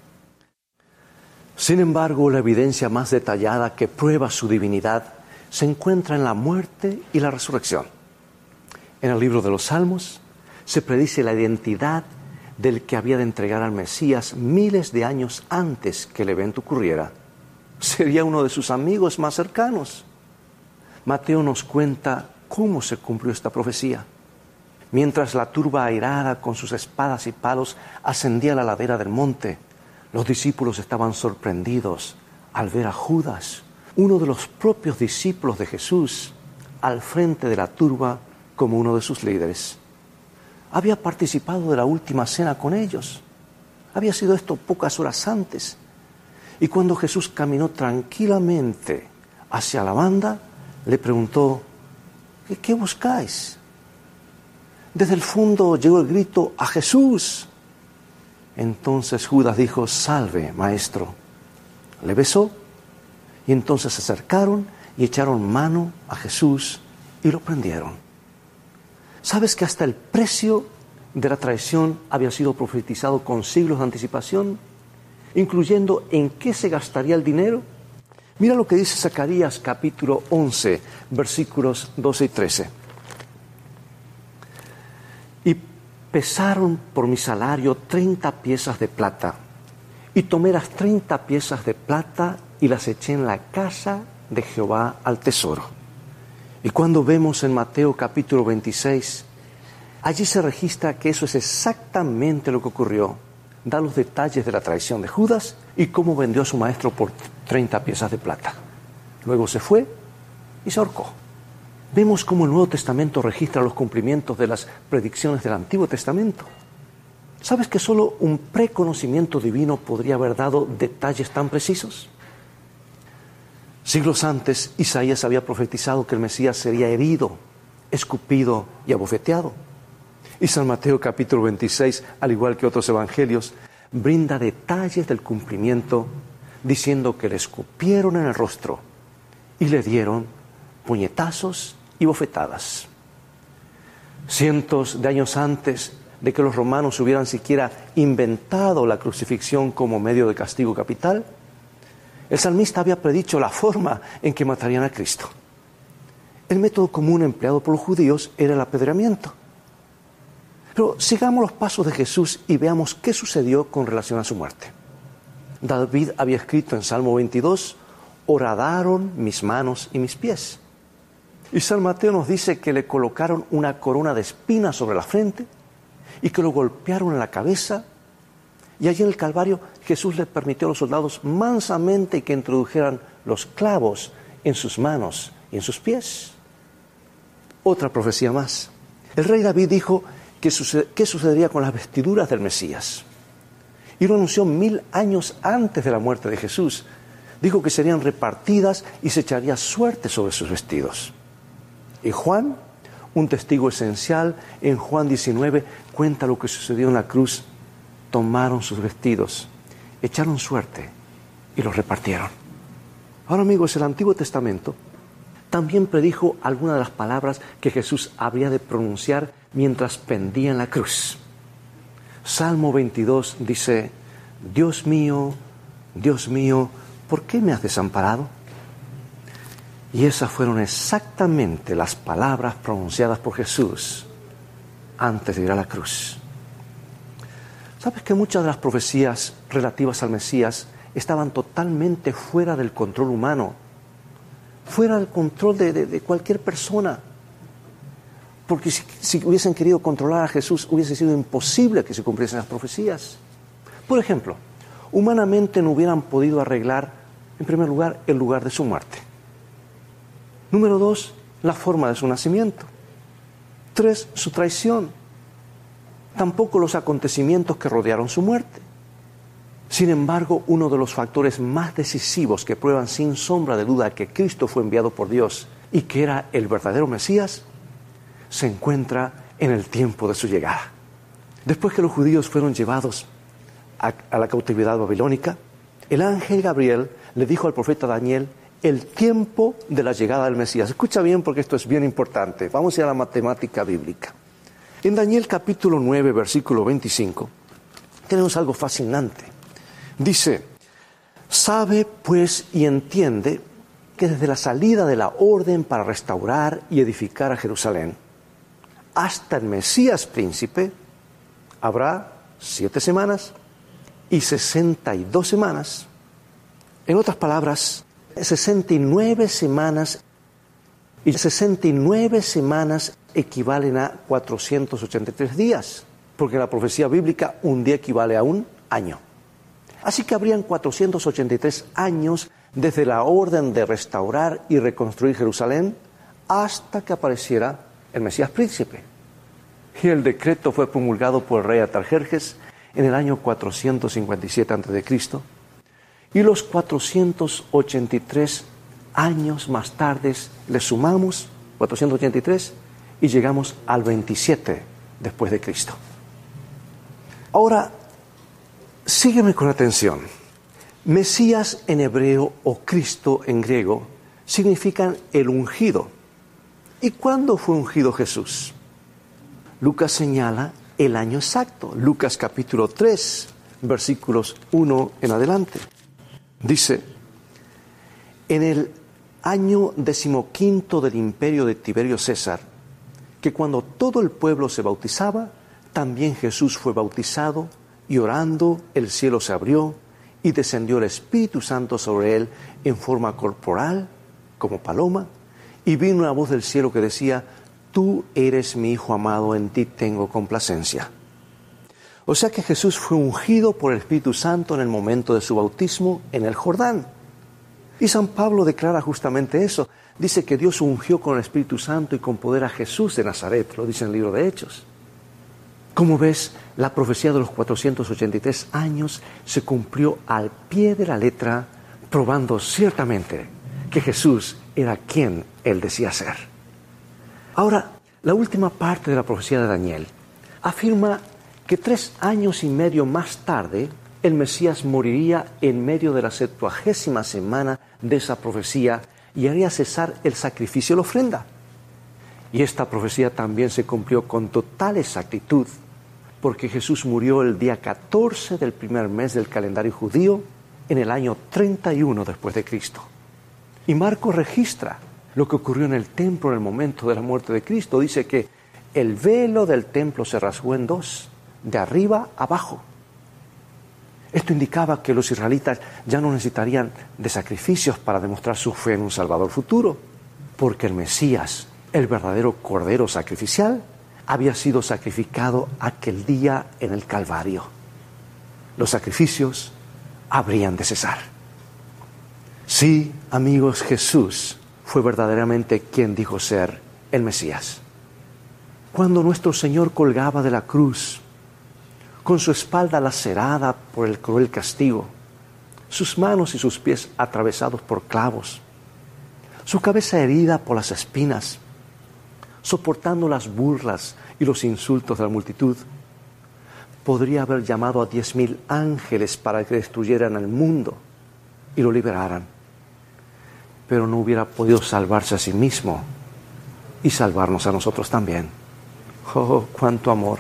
[SPEAKER 19] Sin embargo, la evidencia más detallada que prueba su divinidad se encuentra en la muerte y la resurrección. En el libro de los Salmos se predice la identidad del que había de entregar al Mesías miles de años antes que el evento ocurriera. Sería uno de sus amigos más cercanos. Mateo nos cuenta cómo se cumplió esta profecía. Mientras la turba airada con sus espadas y palos ascendía a la ladera del monte, los discípulos estaban sorprendidos al ver a Judas, uno de los propios discípulos de Jesús, al frente de la turba como uno de sus líderes. Había participado de la última cena con ellos. Había sido esto pocas horas antes. Y cuando Jesús caminó tranquilamente hacia la banda, le preguntó: ¿qué buscáis? Desde el fondo llegó el grito: ¡a Jesús! Entonces Judas dijo: salve, maestro. Le besó y entonces se acercaron y echaron mano a Jesús y lo prendieron. ¿Sabes que hasta el precio de la traición había sido profetizado con siglos de anticipación, incluyendo en qué se gastaría el dinero? Mira lo que dice Zacarías capítulo 11, versículos 12 y 13. Y pesaron por mi salario 30 piezas de plata, y tomé las 30 piezas de plata y las eché en la casa de Jehová al tesoro. Y cuando vemos en Mateo capítulo 26, allí se registra que eso es exactamente lo que ocurrió. Da los detalles de la traición de Judas y cómo vendió a su maestro por 30 piezas de plata. Luego se fue y se ahorcó. Vemos cómo el Nuevo Testamento registra los cumplimientos de las predicciones del Antiguo Testamento. ¿Sabes que solo un preconocimiento divino podría haber dado detalles tan precisos? Siglos antes, Isaías había profetizado que el Mesías sería herido, escupido y abofeteado. Y San Mateo capítulo 26, al igual que otros evangelios, brinda detalles del cumplimiento, diciendo que le escupieron en el rostro y le dieron puñetazos y bofetadas. Cientos de años antes de que los romanos hubieran siquiera inventado la crucifixión como medio de castigo capital, el salmista había predicho la forma en que matarían a Cristo. El método común empleado por los judíos era el apedreamiento. Pero sigamos los pasos de Jesús y veamos qué sucedió con relación a su muerte. David había escrito en Salmo 22, horadaron mis manos y mis pies. Y San Mateo nos dice que le colocaron una corona de espinas sobre la frente y que lo golpearon en la cabeza. Y allí en el Calvario Jesús le permitió a los soldados mansamente que introdujeran los clavos en sus manos y en sus pies. Otra profecía más. El rey David dijo qué sucedería con las vestiduras del Mesías. Y lo anunció 1000 años antes de la muerte de Jesús. Dijo que serían repartidas y se echaría suerte sobre sus vestidos. Y Juan, un testigo esencial, en Juan 19, cuenta lo que sucedió en la cruz. Tomaron sus vestidos, echaron suerte y los repartieron. Ahora, amigos, el Antiguo Testamento también predijo algunas de las palabras que Jesús habría de pronunciar mientras pendía en la cruz. Salmo 22 dice: Dios mío, ¿por qué me has desamparado? Y esas fueron exactamente las palabras pronunciadas por Jesús antes de ir a la cruz. ¿Sabes que muchas de las profecías relativas al Mesías estaban totalmente fuera del control humano? Fuera del control de cualquier persona. Porque si hubiesen querido controlar a Jesús, hubiese sido imposible que se cumpliesen las profecías. Por ejemplo, humanamente no hubieran podido arreglar, en primer lugar, el lugar de su muerte. Número 2, la forma de su nacimiento. 3, su traición. Tampoco los acontecimientos que rodearon su muerte. Sin embargo, uno de los factores más decisivos que prueban sin sombra de duda que Cristo fue enviado por Dios y que era el verdadero Mesías, se encuentra en el tiempo de su llegada. Después que los judíos fueron llevados a la cautividad babilónica, el ángel Gabriel le dijo al profeta Daniel el tiempo de la llegada del Mesías. Escucha bien porque esto es bien importante. Vamos a ir a la matemática bíblica. En Daniel capítulo 9, versículo 25, tenemos algo fascinante. Dice, sabe pues y entiende que desde la salida de la orden para restaurar y edificar a Jerusalén hasta el Mesías príncipe, habrá 7 semanas y 62 semanas. En otras palabras, 69 semanas, y 69 semanas equivalen a 483 días, porque en la profecía bíblica un día equivale a un año. Así que habrían 483 años desde la orden de restaurar y reconstruir Jerusalén hasta que apareciera el Mesías príncipe. Y el decreto fue promulgado por el rey Artajerjes en el año 457 a.C., y los 483 años más tarde le sumamos 483 y llegamos al 27 después de Cristo. Ahora, sígueme con atención. Mesías en hebreo o Cristo en griego significan el ungido. ¿Y cuándo fue ungido Jesús? Lucas señala el año exacto. Lucas capítulo 3, versículos 1 en adelante. Dice, en el año 15 del imperio de Tiberio César, que cuando todo el pueblo se bautizaba, también Jesús fue bautizado, y orando el cielo se abrió, y descendió el Espíritu Santo sobre él en forma corporal, como paloma, y vino una voz del cielo que decía, tú eres mi Hijo amado, en ti tengo complacencia. O sea que Jesús fue ungido por el Espíritu Santo en el momento de su bautismo en el Jordán. Y San Pablo declara justamente eso. Dice que Dios ungió con el Espíritu Santo y con poder a Jesús de Nazaret, lo dice en el libro de Hechos. Como ves, la profecía de los 483 años se cumplió al pie de la letra, probando ciertamente que Jesús era quien él decía ser. Ahora, la última parte de la profecía de Daniel afirma que 3 años y medio más tarde el Mesías moriría en medio de la 70ª semana de esa profecía y haría cesar el sacrificio y la ofrenda. Y esta profecía también se cumplió con total exactitud, porque Jesús murió el día 14 del primer mes del calendario judío en el año 31 después de Cristo. Y Marcos registra lo que ocurrió en el templo en el momento de la muerte de Cristo. Dice que el velo del templo se rasgó en 2, de arriba a abajo. Esto indicaba que los israelitas ya no necesitarían de sacrificios para demostrar su fe en un Salvador futuro, porque el Mesías, el verdadero Cordero sacrificial, había sido sacrificado aquel día en el Calvario. Los sacrificios habrían de cesar. Sí, amigos, Jesús fue verdaderamente quien dijo ser el Mesías. Cuando nuestro Señor colgaba de la cruz, con su espalda lacerada por el cruel castigo, sus manos y sus pies atravesados por clavos, su cabeza herida por las espinas, soportando las burlas y los insultos de la multitud, podría haber llamado a 10,000 ángeles para que destruyeran el mundo y lo liberaran, pero no hubiera podido salvarse a sí mismo y salvarnos a nosotros también. ¡Oh, cuánto amor!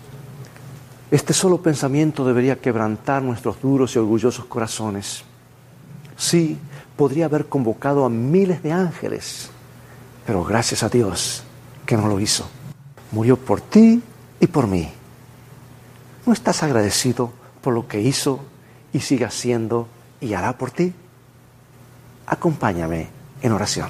[SPEAKER 19] Este solo pensamiento debería quebrantar nuestros duros y orgullosos corazones. Sí, podría haber convocado a miles de ángeles, pero gracias a Dios que no lo hizo. Murió por ti y por mí. ¿No estás agradecido por lo que hizo y sigue haciendo y hará por ti? Acompáñame en oración.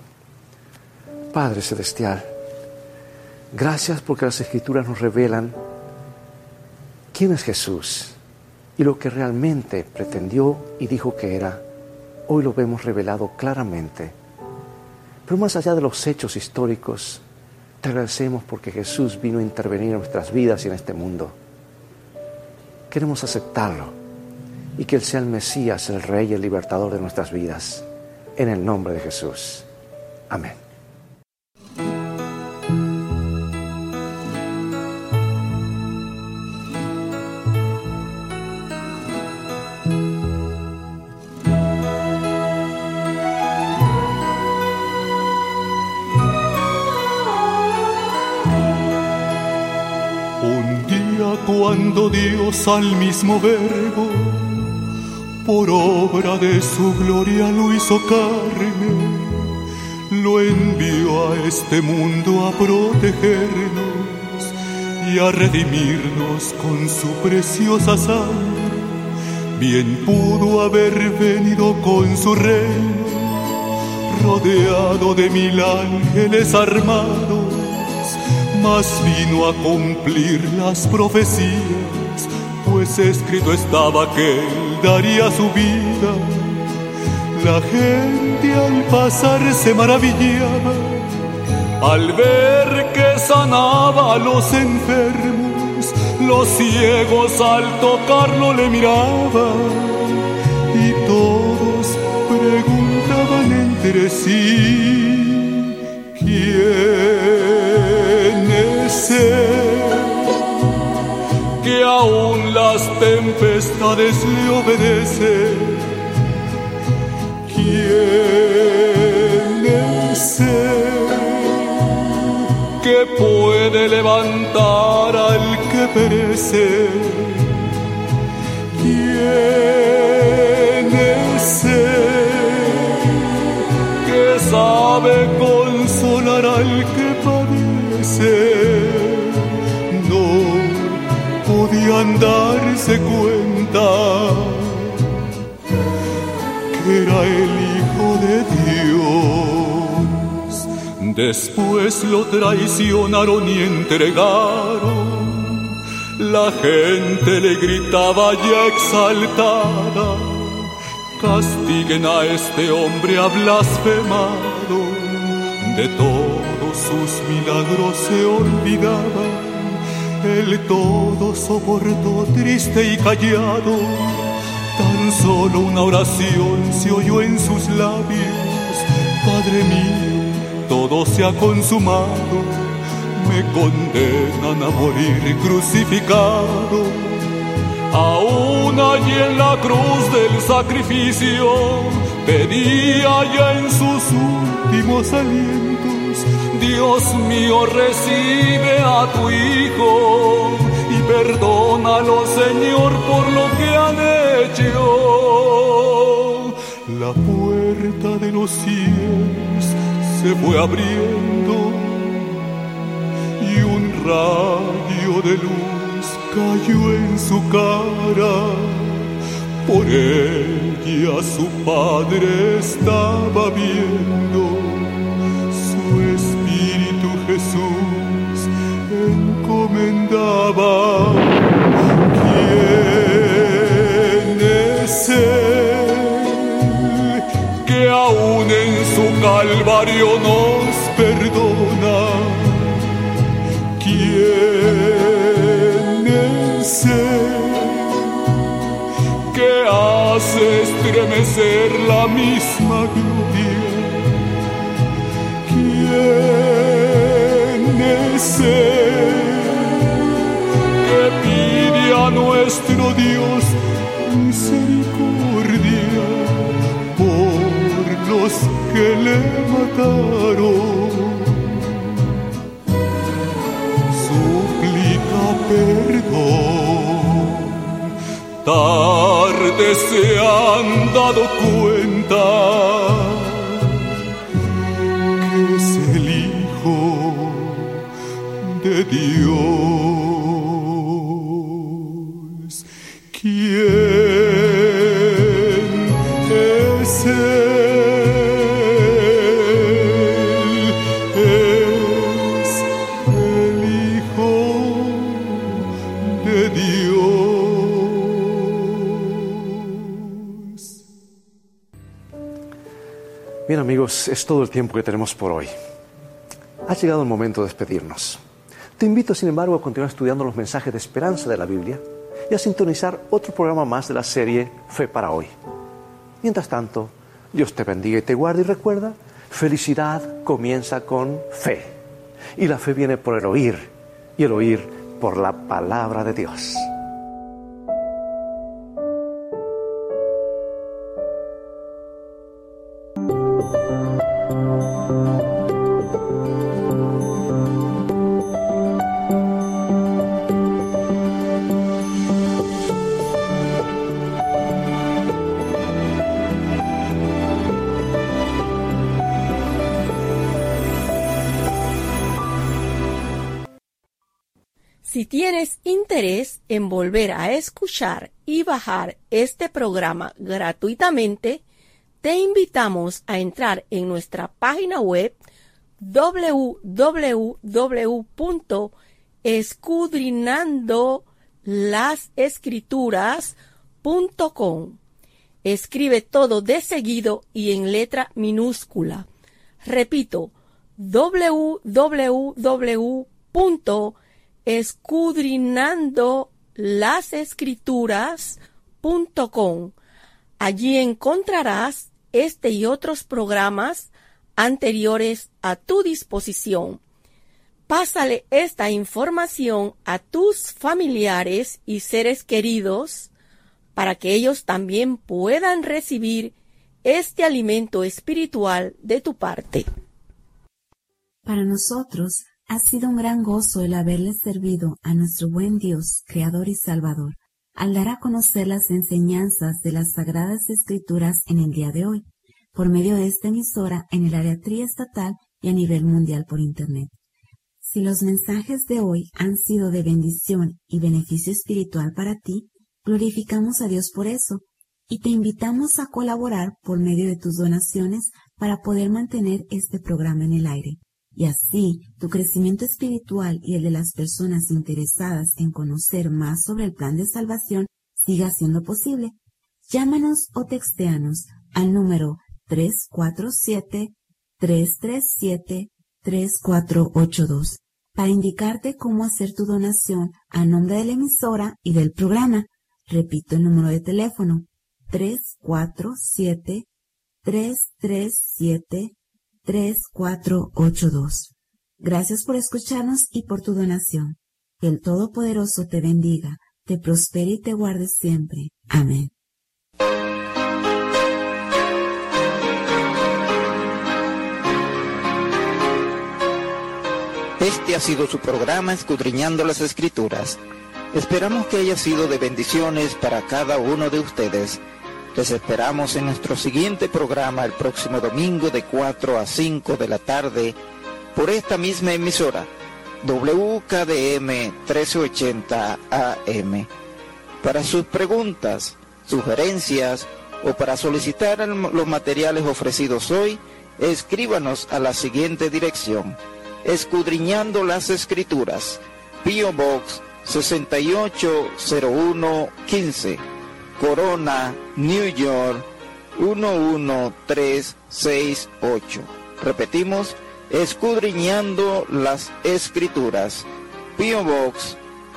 [SPEAKER 19] Padre Celestial, gracias porque las Escrituras nos revelan quién es Jesús y lo que realmente pretendió y dijo que era. Hoy lo vemos revelado claramente. Pero más allá de los hechos históricos, te agradecemos porque Jesús vino a intervenir en nuestras vidas y en este mundo. Queremos aceptarlo y que Él sea el Mesías, el Rey y el Libertador de nuestras vidas. En el nombre de Jesús. Amén.
[SPEAKER 20] Un día cuando Dios al mismo Verbo, por obra de su gloria lo hizo carne, lo envió a este mundo a protegernos y a redimirnos con su preciosa sangre. Bien pudo haber venido con su reino, rodeado de 1000 ángeles armados, mas vino a cumplir las profecías, pues escrito estaba que él daría su vida. La gente al pasar se maravillaba al ver que sanaba a los enfermos, los ciegos al tocarlo le miraban y todos preguntaban entre sí: ¿quién es él que aún las tempestades le obedecen? ¿Quién es él que puede levantar al que perece? ¿Quién es él que sabe consolar al que padece? No podían darse cuenta que era el Hijo de Dios. Después lo traicionaron y entregaron. La gente le gritaba ya exaltada: castiguen a este hombre, ha blasfemado. De todos sus milagros se olvidaban, él todo soportó triste y callado. Tan solo una oración se oyó en sus labios: Padre mío, todo se ha consumado, me condenan a morir crucificado. Aún allí en la cruz del sacrificio pedía ya en sus últimos alientos: Dios mío, recibe a tu Hijo y perdónalo, Señor, por lo que han hecho. La puerta de los cielos se fue abriendo y un rayo de luz cayó en su cara. Por ella su Padre estaba viendo, su Espíritu Jesús encomendaba. ¿Quién es él que aún en su calvario nos perdona? ¿Quién es él que hace estremecer la misma gloria? ¿Quién es él que pide a nuestro Dios misericordia por los que le mataron? Suplica perdón. Tarde se han dado cuenta que es el Hijo de Dios. ¿Quién es él? Es el Hijo de Dios.
[SPEAKER 19] Bien, amigos, es todo el tiempo que tenemos por hoy. Ha llegado el momento de despedirnos. Te invito, sin embargo, a continuar estudiando los mensajes de esperanza de la Biblia y a sintonizar otro programa más de la serie Fe para Hoy. Mientras tanto, Dios te bendiga y te guarde, y recuerda, felicidad comienza con fe. Y la fe viene por el oír, y el oír por la palabra de Dios.
[SPEAKER 21] tienes interés en volver a escuchar y bajar este programa gratuitamente, te invitamos a entrar en nuestra página web www.escudriñandolasescrituras.com. Escribe todo de seguido y en letra minúscula. Repito, www.escudriñandolasescrituras.com. Allí encontrarás este y otros programas anteriores a tu disposición. Pásale esta información a tus familiares y seres queridos para que ellos también puedan recibir este alimento espiritual de tu parte.
[SPEAKER 22] Para nosotros ha sido un gran gozo el haberle servido a nuestro buen Dios, Creador y Salvador, al dar a conocer las enseñanzas de las Sagradas Escrituras en el día de hoy, por medio de esta emisora en el área triestatal y a nivel mundial por Internet. Si los mensajes de hoy han sido de bendición y beneficio espiritual para ti, glorificamos a Dios por eso y te invitamos a colaborar por medio de tus donaciones para poder mantener este programa en el aire. Y así, tu crecimiento espiritual y el de las personas interesadas en conocer más sobre el plan de salvación siga siendo posible. Llámanos o textéanos al número 347-337-3482 para indicarte cómo hacer tu donación a nombre de la emisora y del programa. Repito el número de teléfono: 347-337-3482. Gracias por escucharnos y por tu donación. Que el Todopoderoso te bendiga, te prospere y te guarde siempre. Amén.
[SPEAKER 4] Este ha sido su programa Escudriñando las Escrituras. Esperamos que haya sido de bendiciones para cada uno de ustedes. Les esperamos en nuestro siguiente programa el próximo domingo de 4 a 5 de la tarde por esta misma emisora, WKDM 1380 AM. Para sus preguntas, sugerencias o para solicitar los materiales ofrecidos hoy, escríbanos a la siguiente dirección: Escudriñando las Escrituras, P.O. Box 680115, Corona, New York 11368. Repetimos: Escudriñando las Escrituras, P.O. Box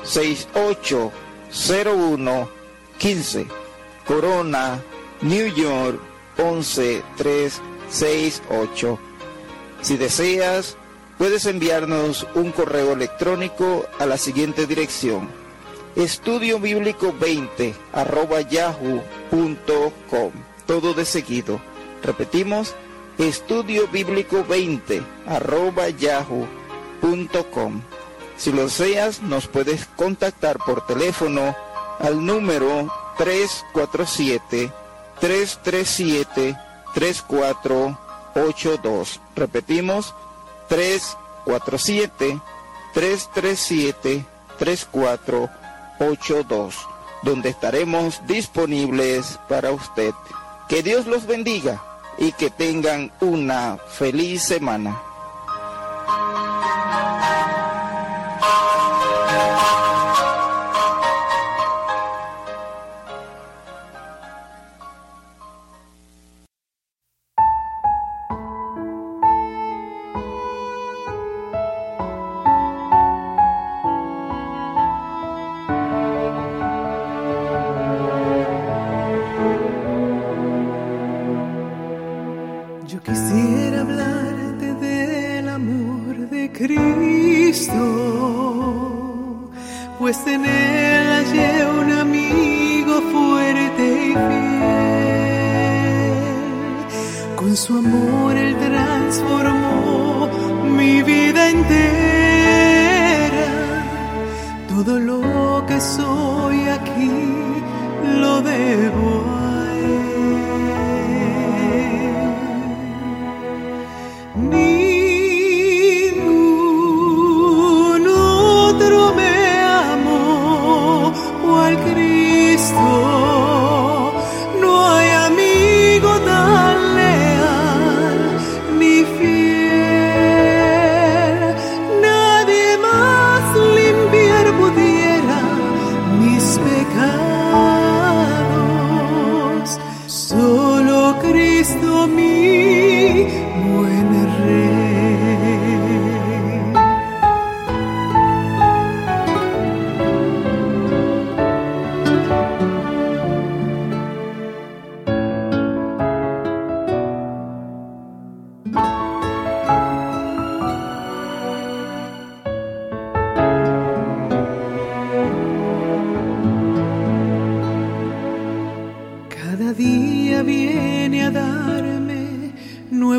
[SPEAKER 4] 680115, Corona, New York 11368. Si deseas, puedes enviarnos un correo electrónico a la siguiente dirección: estudiobíblico20@yahoo.com. Todo de seguido. Repetimos: estudiobíblico20@yahoo.com. Si lo deseas, nos puedes contactar por teléfono al número 347-337-3482. Repetimos: 347-337-3482, donde estaremos disponibles para usted. Que Dios los bendiga y que tengan una feliz semana.
[SPEAKER 23] Pues en él hallé un amigo fuerte y fiel. Con su amor él transformó mi vida entera. Todo lo que soy aquí lo debo a él. Ningún otro me ha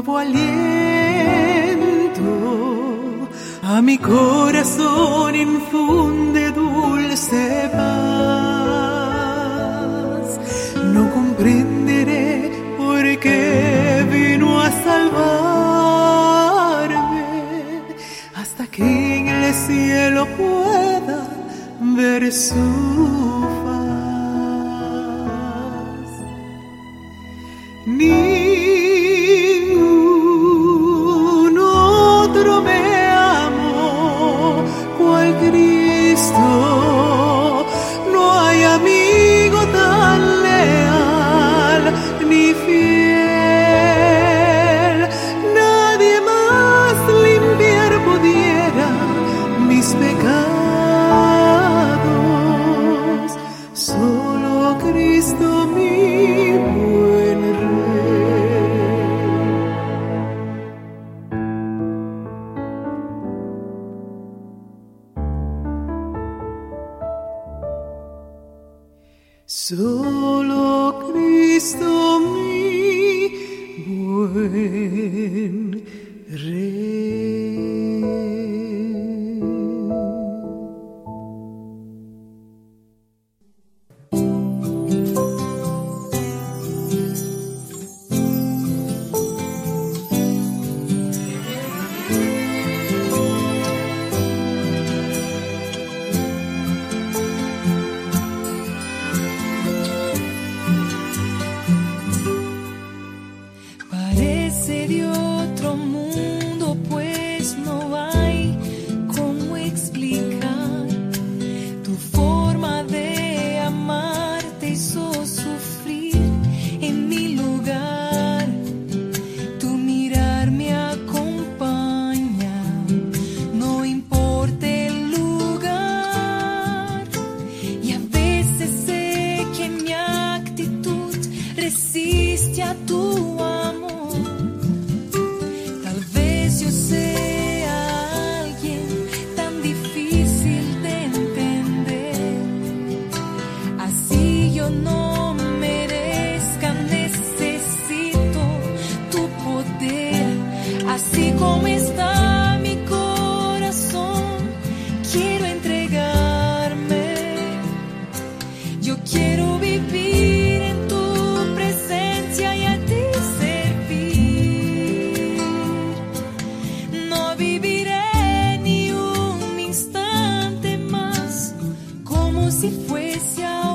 [SPEAKER 23] nuevo aliento, a mi corazón infunde dulce paz. No comprenderé por qué vino a salvarme, hasta que en el cielo pueda ver su faz. Ningún otro me amó cual Cristo. No hay amigo tan leal ni fiel. Nadie más limpiar pudiera mis pecados. Solo Cristo mi buen Rey. Solo Cristo mi buen Rey.
[SPEAKER 1] Parece de otro mundo, pues no hay cómo explicar. Tu forma de amar te hizo sufrir en mi lugar. Tu mirar me acompaña, no importa el lugar. Y a veces sé que mi actitud resiste a tu amor. Tal vez yo sea alguien tan difícil de entender. Así yo no merezca, necesito tu poder. Así como está mi corazón, quiero entregarme. Yo quiero vivir en tu presencia y a ti servir. No viviré ni un instante más como si fuese ahora.